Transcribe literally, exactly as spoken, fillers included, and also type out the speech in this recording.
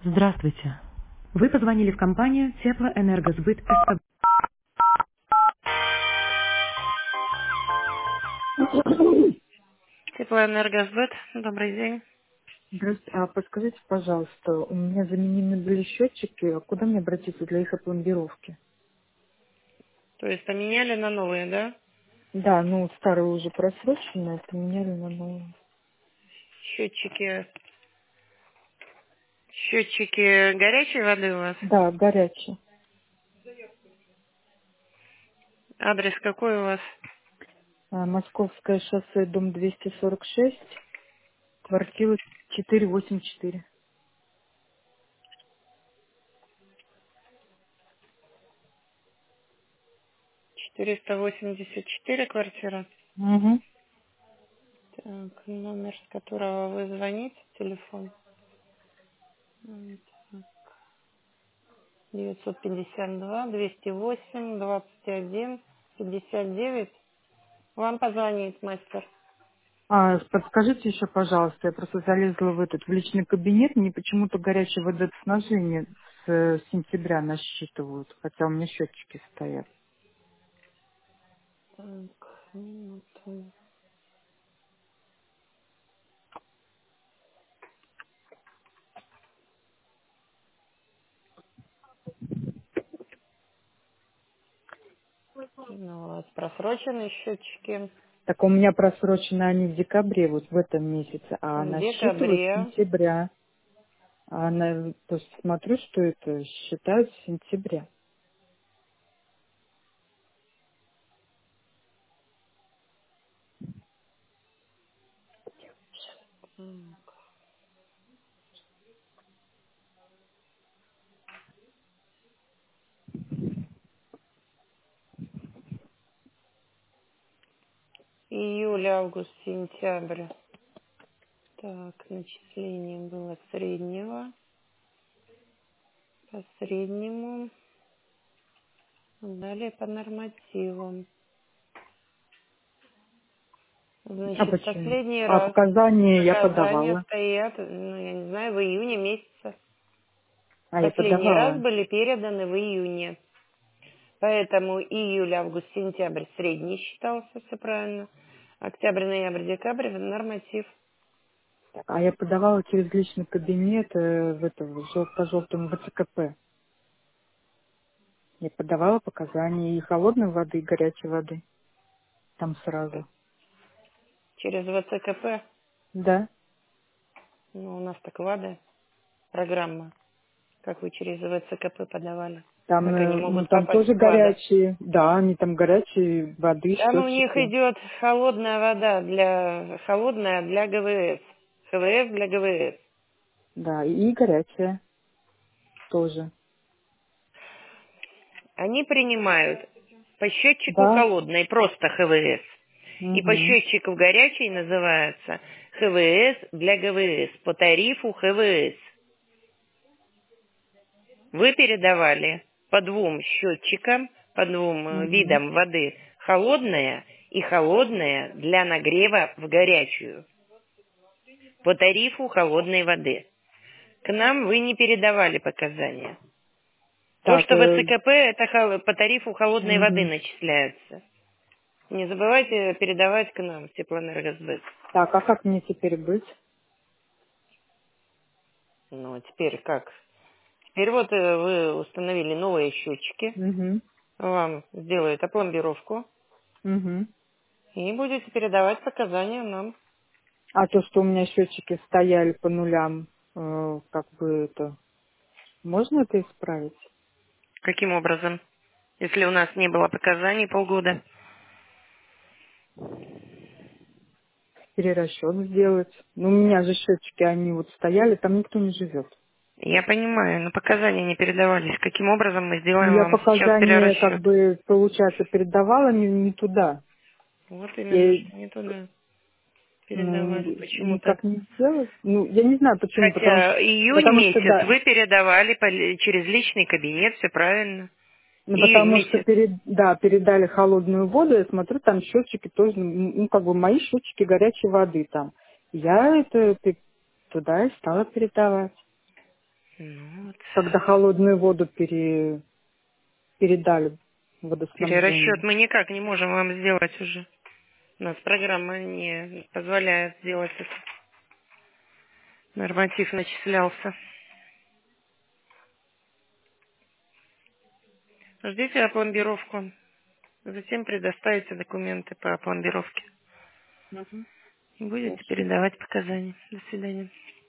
Здравствуйте. Вы позвонили в компанию Теплоэнергосбыт СК. Теплоэнергосбыт, добрый день. Здравствуйте. А подскажите, пожалуйста, у меня заменены были счетчики, а куда мне обратиться для их опломбировки? То есть поменяли на новые, да? Да, ну старые уже просроченные, поменяли на новые. Счетчики, счетчики горячей воды у вас? Да, горячие. Адрес какой у вас? А, Московское шоссе, дом двести сорок шесть, квартира четыреста восемьдесят четыре. четыреста восемьдесят четыре квартира. Угу. Так, номер, с которого вы звоните, телефон. М, девятьсот пятьдесят два двести восемь двадцать один пятьдесят девять. Вам позвонит мастер. А, подскажите еще, пожалуйста, я просто залезла в этот в личный кабинет, мне почему-то горячее водоснабжение с э, сентября насчитывают, хотя у меня счетчики стоят. Так, минуту. Ну, у вас просроченные счетчики. Так у меня просрочены они в декабре, вот в этом месяце, а В насчитывают с декабре. сентября. А на, то есть смотрю, что это считают с сентября. М, Июль, август, сентябрь. Так, начисление было среднего. По среднему. Далее по нормативам. А Значит, почему? последний А раз показания я показания подавала. стоят, ну, я не знаю, в июне месяце. А я Последний раз подавала. были переданы в июне. Поэтому июль, август, сентябрь средний считался, все правильно. Октябрь, ноябрь, декабрь норматив. Так, а я подавала через личный кабинет э, в это, в жел- по желтому в Ц К П. Я подавала показания и холодной воды, и горячей воды. Там сразу. Через В Ц К П, Да. ну, у нас так ВАДА, программа, как вы через В Ц К П подавали. Там, Как они э, ну, могут там попасть тоже в ВАДА? горячие. Да, они там горячие воды, Там у них счетчики. идет холодная вода для холодная для Г В С. Х В С для Г В С. Да, и горячая тоже. Они принимают по счетчику Да. холодной просто Х В С. И по Угу. счетчику горячей называется Х В С для Г В С. По тарифу Х В С. Вы передавали по двум счетчикам, по двум э, Угу. видам воды холодная и холодная для нагрева в горячую. По тарифу холодной воды. К нам вы не передавали показания. То, Так, что в э, Ц К П, это хол- по тарифу холодной воды мгм. начисляется. Не забывайте передавать к нам в Теплоэнергосбыт. Так, а как мне теперь быть? Ну, а теперь как? Теперь вот э, вы установили новые счетчики. Угу. Вам сделают опломбировку. Угу. И будете передавать показания нам. А то, что у меня счетчики стояли по нулям, э, как бы это, можно это исправить? Каким образом? Если у нас не было показаний полгода. Перерасчет сделать. Ну, у меня же счетчики, они вот стояли, там никто не живет. Я понимаю, но показания не передавались. Каким образом мы Ну, сделаем я вам сейчас показания, как перерасчет? бы, получается, передавала не, не туда. Вот именно, Я, что не туда ну, передавали почему-то. никак не сделать. Ну, я не знаю почему, потому что, Хотя июнь потому что, месяц да, вы передавали по ли- через личный кабинет, все правильно. ну, Июнь потому что месяц. перед, да, передали холодную воду, я смотрю, там счетчики тоже, ну, ну, как бы мои счетчики горячей воды там. Я это пе- туда и стала передавать. Ну, вот. Когда холодную воду пере... передали водоснабжение. Перерасчет мы никак не можем вам сделать уже. У нас программа не позволяет сделать это. Норматив начислялся. Ждите опломбировку. Затем предоставите документы по опломбировке. Угу. И будете Хорошо. передавать показания. До свидания.